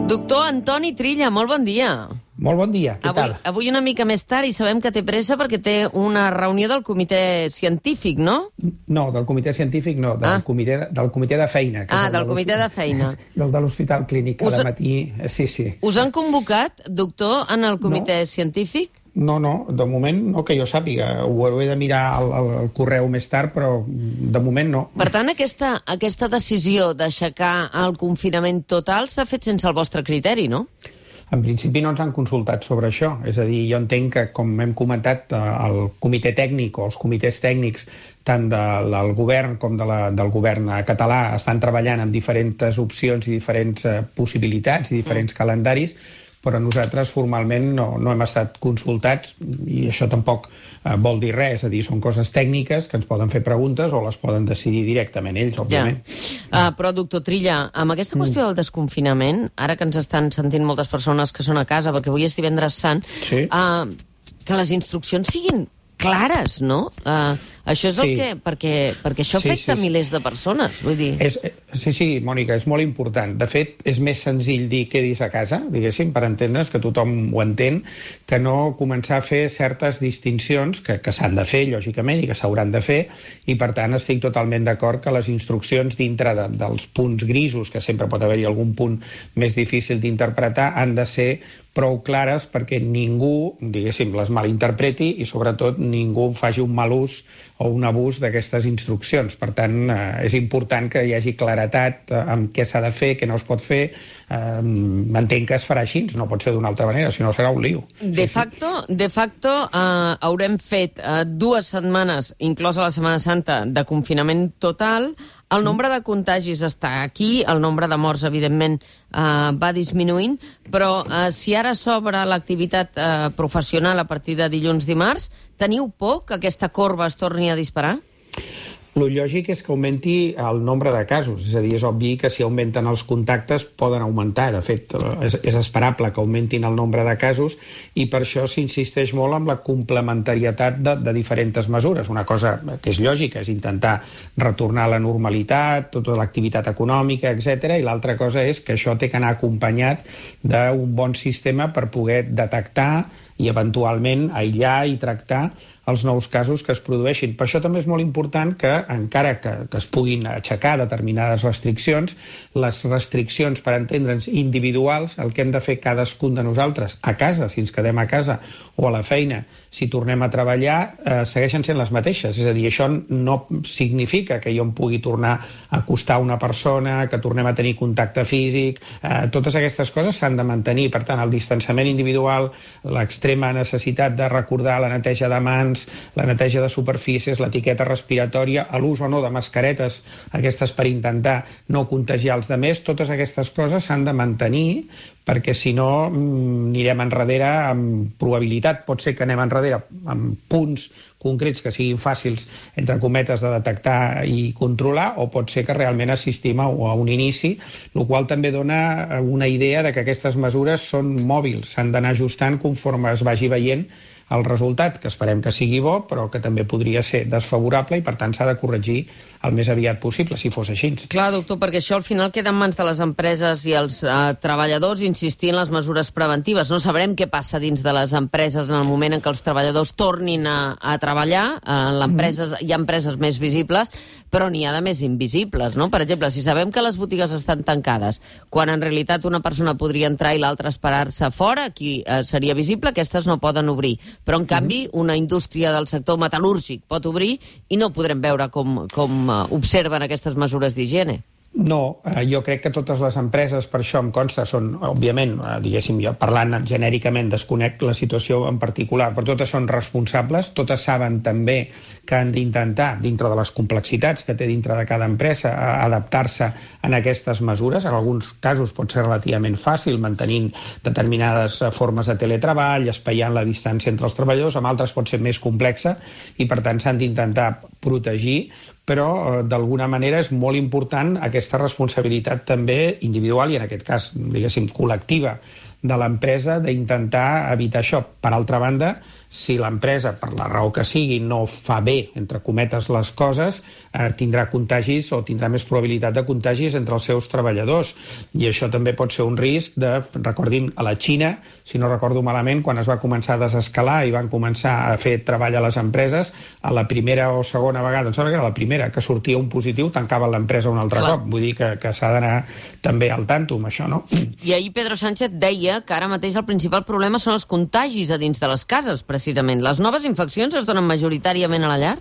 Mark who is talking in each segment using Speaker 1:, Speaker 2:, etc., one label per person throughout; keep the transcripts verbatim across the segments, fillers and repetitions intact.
Speaker 1: Doctor Antoni Trilla, molt bon dia.
Speaker 2: Molt bon dia, què
Speaker 1: avui,
Speaker 2: tal?
Speaker 1: Avui una mica més tard i sabem que té pressa perquè té una reunió del comitè científic, no?
Speaker 2: No, del comitè científic no, del,
Speaker 1: ah.
Speaker 2: comitè, de, del comitè de feina.
Speaker 1: Ah, del comitè de feina.
Speaker 2: Del de l'Hospital Clínic, cada
Speaker 1: Us...
Speaker 2: matí, sí, sí.
Speaker 1: Us han convocat, doctor, en el comitè
Speaker 2: no.
Speaker 1: científic?
Speaker 2: No, no, de moment no que jo sàpiga. Ho he de mirar al, al correu més tard, però de moment no.
Speaker 1: Per tant, aquesta, aquesta decisió d'aixecar el confinament total s'ha fet sense el vostre criteri, no?
Speaker 2: En principi no ens han consultat sobre això. És a dir, jo entenc que, com hem comentat, el comitè tècnic o els comitès tècnics tant de, del govern com de la, del govern català estan treballant amb diferents opcions i diferents eh, possibilitats i diferents mm. calendaris, però nosaltres formalment no, no hem estat consultats i això tampoc eh, vol dir res, és a dir, són coses tècniques que ens poden fer preguntes o les poden decidir directament ells, òbviament.
Speaker 1: Ja. Uh, però, doctor Trilla, amb aquesta qüestió mm. del desconfinament, ara que ens estan sentint moltes persones que són a casa, perquè avui és divendres sant,
Speaker 2: sí.
Speaker 1: uh, que les instruccions siguin clares, no? Uh, això és sí. el que... Perquè, perquè això
Speaker 2: sí,
Speaker 1: afecta
Speaker 2: sí, sí.
Speaker 1: milers de persones, vull dir...
Speaker 2: És, sí, sí, Mònica, és molt important. De fet, és més senzill dir quedis a casa, diguéssim, per entendre's, que tothom ho entén, que no començar a fer certes distincions que, que s'han de fer, lògicament, i que s'hauran de fer, i per tant estic totalment d'acord que les instruccions dintre de, dels punts grisos, que sempre pot haver-hi algun punt més difícil d'interpretar, han de ser prou clares perquè ningú, diguéssim, les malinterpreti i sobretot ningú faci un mal ús o un abús d'aquestes instruccions. Per tant, eh, és important que hi hagi claretat eh, amb què s'ha de fer, què no es pot fer. Eh, entenc que es farà així, no pot ser d'una altra manera, si no serà un lío.
Speaker 1: De facto, de facto eh, haurem fet eh, dues setmanes, inclosa la Setmana Santa, de confinament total. El nombre de contagis està aquí, el nombre de morts, evidentment, eh, va disminuint, però eh, si ara s'obre l'activitat eh, professional a partir de dilluns-dimarts, teniu por que aquesta corba es torni a disparar?
Speaker 2: Lo lògic és que augmenti el nombre de casos, és a dir, és obvi que si augmenten els contactes poden augmentar, de fet és, és esperable que augmentin el nombre de casos i per això s'insisteix molt en la complementarietat de, de diferents mesures. Una cosa que és lògica és intentar retornar a la normalitat, tota l'activitat econòmica, etcètera, i l'altra cosa és que això té que anar acompanyat d'un bon sistema per poder detectar i eventualment aïllar i tractar els nous casos que es produeixin. Per això també és molt important que, encara que, que es puguin aixecar determinades restriccions, les restriccions, per entendre'ns, individuals, el que hem de fer cadascun de nosaltres, a casa, si ens quedem a casa, o a la feina, si tornem a treballar, eh, segueixen sent les mateixes. És a dir, això no significa que jo em pugui tornar a acostar a una persona, que tornem a tenir contacte físic, eh, totes aquestes coses s'han de mantenir. Per tant, el distanciament individual, l'extrema necessitat de recordar la neteja de mans, la neteja de superfícies, l'etiqueta respiratòria, l'ús o no de mascaretes, aquestes per intentar no contagiar els altres, totes aquestes coses s'han de mantenir perquè si no anirem enrere amb probabilitat. Pot ser que anem enrere amb punts concrets que siguin fàcils, entre cometes, de detectar i controlar, o pot ser que realment assistim a un inici, el qual també dona una idea de que aquestes mesures són mòbils, s'han d'anar ajustant conforme es vagi veient el resultat, que esperem que sigui bo, però que també podria ser desfavorable i, per tant, s'ha de corregir el més aviat possible, si fos així.
Speaker 1: Clar, doctor, perquè això al final queda en mans de les empreses i els eh, treballadors insistir en les mesures preventives. No sabrem què passa dins de les empreses en el moment en què els treballadors tornin a, a treballar. En l'empresa, hi ha empreses més visibles, però n'hi ha de més invisibles, no? Per exemple, si sabem que les botigues estan tancades, quan en realitat una persona podria entrar i l'altra esperar-se fora, aquí eh, seria visible, aquestes no poden obrir. Però, en canvi, una indústria del sector metal·lúrgic pot obrir i no podrem veure com, com observen aquestes mesures d'higiene.
Speaker 2: No, jo crec que totes les empreses, per això em consta, són, òbviament, diguéssim, jo parlant genèricament, desconec la situació en particular, però totes són responsables, totes saben també que han d'intentar, dintre de les complexitats que té dintre de cada empresa, adaptar-se en aquestes mesures. En alguns casos pot ser relativament fàcil, mantenint determinades formes de teletreball, espaiant la distància entre els treballadors, amb altres pot ser més complexa i, per tant, s'han d'intentar protegir, però d'alguna manera és molt important aquesta responsabilitat també individual i en aquest cas, diguéssim, col·lectiva de l'empresa d'intentar evitar això. Per altra banda, si l'empresa, per la raó que sigui, no fa bé, entre cometes, les coses, eh, tindrà contagis o tindrà més probabilitat de contagis entre els seus treballadors. I això també pot ser un risc de, recordin, a la Xina, si no recordo malament, quan es va començar a desescalar i van començar a fer treball a les empreses, a la primera o segona vegada, em sembla que era la primera, que sortia un positiu, tancava l'empresa un altre Clar. cop. Vull dir que, que s'ha d'anar també al tanto amb això, no?
Speaker 1: I ahir Pedro Sánchez deia que ara mateix el principal problema són els contagis a dins de les cases, precisament. Les noves infeccions es donen majoritàriament a la llar?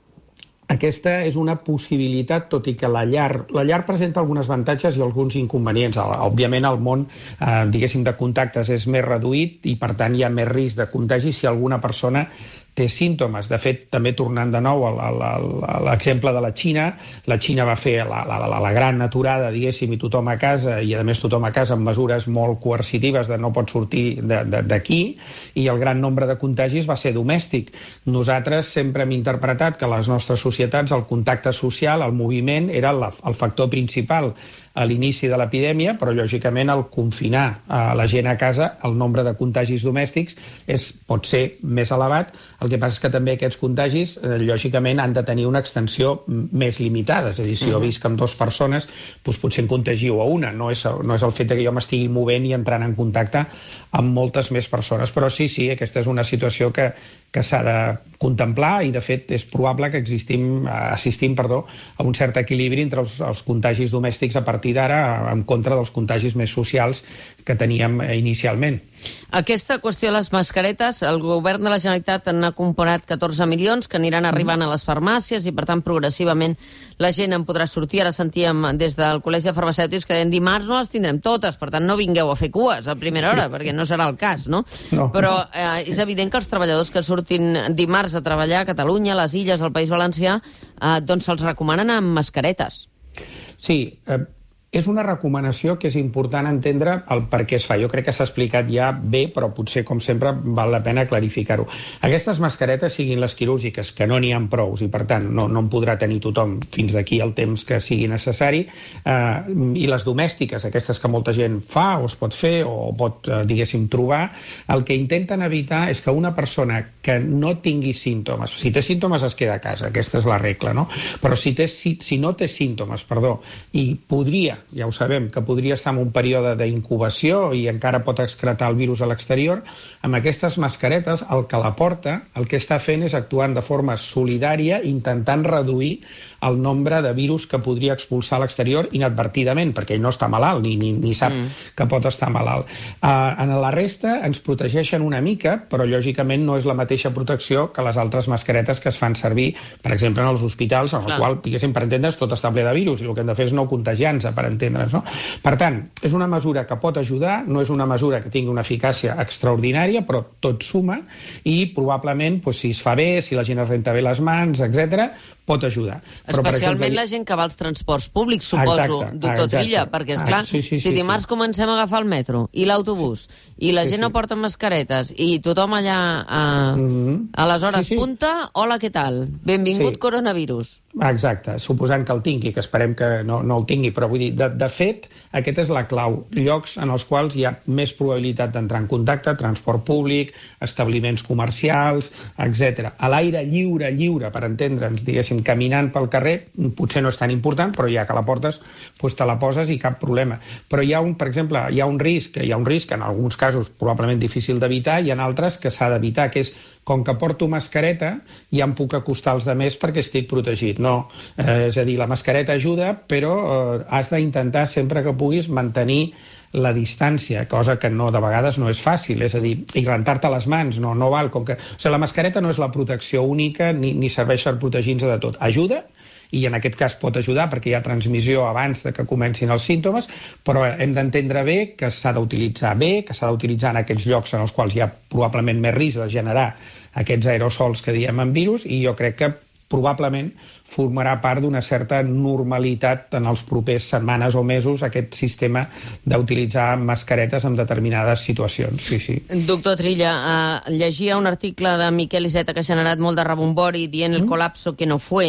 Speaker 2: Aquesta és una possibilitat, tot i que la llar, la llar presenta alguns avantatges i alguns inconvenients. Òbviament, el món, eh, diguéssim, de contactes és més reduït i, per tant, hi ha més risc de contagi si alguna persona té símptomes. De fet, també tornant de nou a l'exemple de la Xina, la Xina va fer la, la, la, la gran aturada, diguéssim, i tothom a casa, i a més tothom a casa amb mesures molt coercitives de no pot sortir d'aquí, i el gran nombre de contagis va ser domèstic. Nosaltres sempre hem interpretat que a les nostres societats el contacte social, el moviment, era la, el factor principal a l'inici de l'epidèmia, però lògicament al confinar a la gent a casa el nombre de contagis domèstics és, pot ser més elevat. El que passa és que també aquests contagis eh, lògicament han de tenir una extensió més limitada, és a dir, si jo visc amb dues persones, doncs potser en contagio a una, no és, no és el fet que jo m'estigui movent i entrant en contacte amb moltes més persones, però sí, sí, aquesta és una situació que, que s'ha de contemplar i de fet és probable que existim, assistim perdó, a un cert equilibri entre els, els contagis domèstics a partir d'ara en contra dels contagis més socials que teníem inicialment.
Speaker 1: Aquesta qüestió de les mascaretes, el govern de la Generalitat n'ha comprat catorze milions que aniran arribant a les farmàcies i per tant progressivament la gent en podrà sortir. Ara sentíem des del Col·legi de Farmacèutics que deien dimarts no les tindrem totes, per tant no vingueu a fer cues a primera hora perquè no serà el cas, no? no. Però eh, és evident que els treballadors que surtin dimarts a treballar a Catalunya, a les Illes, al País Valencià, eh, doncs se'ls recomanen amb mascaretes.
Speaker 2: Sí, eh, és una recomanació que és important entendre el per què es fa. Jo crec que s'ha explicat ja bé, però potser, com sempre, val la pena clarificar-ho. Aquestes mascaretes, siguin les quirúrgiques, que no n'hi ha prous i, per tant, no, no en podrà tenir tothom fins d'aquí el temps que sigui necessari, eh, i les domèstiques, aquestes que molta gent fa o es pot fer o pot, eh, diguéssim, trobar, el que intenten evitar és que una persona que no tingui símptomes, si té símptomes es queda a casa, aquesta és la regla, no? Però si, té, si, si no té símptomes, perdó, i podria ja ho sabem, que podria estar en un període d'incubació i encara pot excretar el virus a l'exterior, amb aquestes mascaretes el que la porta, el que està fent és actuant de forma solidària intentant reduir el nombre de virus que podria expulsar a l'exterior inadvertidament, perquè ell no està malalt ni, ni, ni sap mm. que pot estar malalt. Uh, en la resta ens protegeixen una mica, però lògicament no és la mateixa protecció que les altres mascaretes que es fan servir, per exemple, en els hospitals, en el Clar. qual, diguéssim, per entendre's, tot està ple de virus i el que hem de fer és no contagiar-nos, per entendre's, no? Per tant, és una mesura que pot ajudar, no és una mesura que tingui una eficàcia extraordinària, però tot suma i probablement, doncs, si es fa bé, si la gent es renta bé les mans, etcètera, pot ajudar.
Speaker 1: Però, especialment exemple, la gent que va als transports públics, suposo, exacte, doctor exacte. Trilla, perquè, esclar, ah, sí, sí, si dimarts sí, sí. comencem a agafar el metro i l'autobús i la sí, gent sí. no porta mascaretes i tothom allà a, mm-hmm. a les hores sí, sí. punta, hola, què tal? Benvingut sí. coronavirus.
Speaker 2: Exacte, suposant que el tingui, que esperem que no, no el tingui, però vull dir, de, de fet, aquesta és la clau. Llocs en els quals hi ha més probabilitat d'entrar en contacte, transport públic, establiments comercials, etcètera. A l'aire lliure, lliure, per entendre'ns, diguéssim, caminant pel carrer, potser no és tan important, però ja que la portes, doncs te la poses i cap problema. Però hi ha un, per exemple, hi ha un risc, hi ha un risc en alguns casos probablement difícil d'evitar i en altres que s'ha d'evitar, que és com que porto mascareta, ja em puc acostar als altres perquè estic protegit. No, eh, és a dir, la mascareta ajuda, però eh, has d'intentar sempre que puguis mantenir la distància, cosa que no, de vegades no és fàcil, és a dir, i rentar-te les mans, no, no val, com que... O sigui, la mascareta no és la protecció única ni, ni serveix per protegir-nos de tot. Ajuda, i en aquest cas pot ajudar perquè hi ha transmissió abans de que comencin els símptomes, però hem d'entendre bé que s'ha d'utilitzar bé, que s'ha d'utilitzar en aquests llocs en els quals hi ha probablement més risc de generar aquests aerosols que diem en virus, i jo crec que probablement formarà part d'una certa normalitat en els propers setmanes o mesos aquest sistema d'utilitzar mascaretes en determinades situacions. Sí, sí.
Speaker 1: Doctor Trilla, eh, llegia un article de Miquel Iceta que ha generat molt de rebombori dient el colapso que no fue.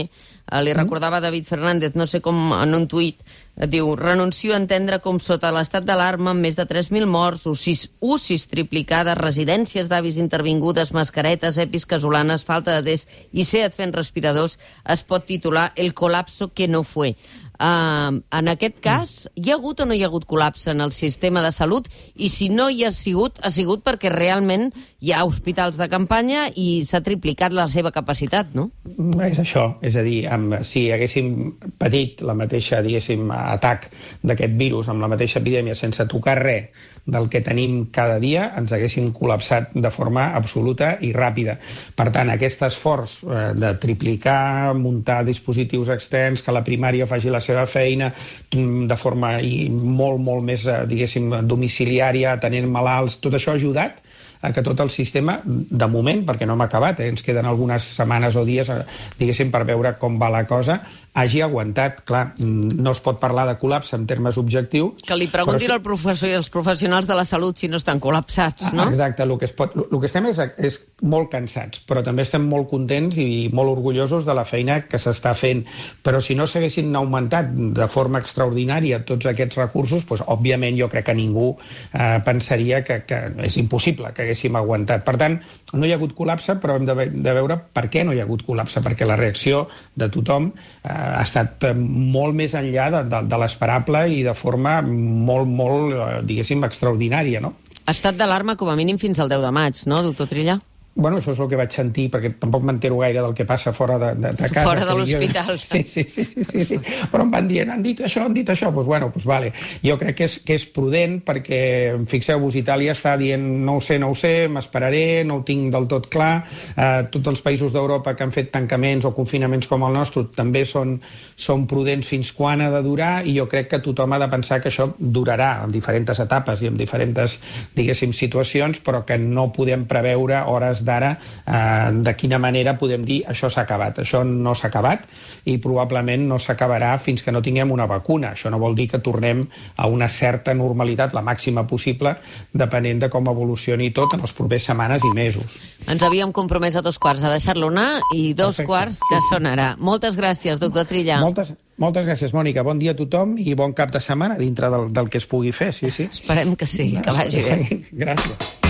Speaker 1: Eh, li recordava David Fernández, no sé com, en un tuit, diu, renuncio a entendre com sota l'estat d'alarma, amb més de tres mil morts, U C I, U C Is triplicades, residències d'avis intervingudes, mascaretes, EPIs casolanes, falta de test i SEAT fent respiradors, es pot titular El colapso que no fue. Uh, en aquest cas, hi ha hagut o no hi ha hagut col·lapse en el sistema de salut? I si no hi ha sigut, ha sigut perquè realment hi ha hospitals de campanya i s'ha triplicat la seva capacitat, no?
Speaker 2: És això, és a dir, amb, si haguéssim patit la mateixa, diguéssim, atac d'aquest virus, amb la mateixa epidèmia, sense tocar res del que tenim cada dia, ens haguéssim col·lapsat de forma absoluta i ràpida. Per tant, aquest esforç eh, de triplicar, muntar dispositius externs, que la primària faci la seva feina de forma i molt, molt més, eh, diguéssim, domiciliària, atenent malalts, tot això ha ajudat a que tot el sistema, de moment, perquè no hem acabat, eh, ens queden algunes setmanes o dies, eh, diguéssim, per veure com va la cosa, hagi aguantat. Clar, no es pot parlar de col·lapse en termes objectius.
Speaker 1: Que li preguntin al professor i als professionals de la salut si no estan col·lapsats, no?
Speaker 2: Ah, exacte, el que, es pot, el que estem és, és molt cansats, però també estem molt contents i molt orgullosos de la feina que s'està fent. Però si no s'haguessin augmentat de forma extraordinària tots aquests recursos, doncs, òbviament jo crec que ningú eh, pensaria que, que és impossible que haguéssim aguantat. Per tant, no hi ha hagut col·lapse, però hem de, de veure per què no hi ha hagut col·lapse, perquè la reacció de tothom eh, ha estat molt més enllà de, de, de l'esperable i de forma molt, molt, diguéssim, extraordinària, no?
Speaker 1: Estat d'alarma com a mínim fins al deu de maig, no, doctor Trilla?
Speaker 2: Bueno, això és el que vaig sentir, perquè tampoc m'entero gaire del que passa fora de, de, de casa.
Speaker 1: Fora de l'hospital.
Speaker 2: Sí, sí, sí, sí, sí, sí. Però em van dient, han dit això, han dit això, doncs bueno, doncs vale. Jo crec que és, que és prudent, perquè, fixeu-vos, Itàlia està dient, no ho sé, no ho sé, m'esperaré, no ho tinc del tot clar. Eh, tots els països d'Europa que han fet tancaments o confinaments com el nostre també són, són prudents fins quan ha de durar, i jo crec que tothom ha de pensar que això durarà en diferents etapes i en diferents, diguéssim, situacions, però que no podem preveure hores d'ara eh, de quina manera podem dir això s'ha acabat. Això no s'ha acabat i probablement no s'acabarà fins que no tinguem una vacuna. Això no vol dir que tornem a una certa normalitat, la màxima possible, depenent de com evolucioni tot en les properes setmanes i mesos.
Speaker 1: Ens havíem compromès a dos quarts a deixar-lo anar i dos Perfecte. quarts que sonarà. Moltes gràcies, doctor Trilla.
Speaker 2: Moltes, moltes gràcies, Mònica. Bon dia a tothom i bon cap de setmana dintre del, del que es pugui fer. Sí, sí.
Speaker 1: Esperem que sí, que vagi bé.
Speaker 2: Gràcies.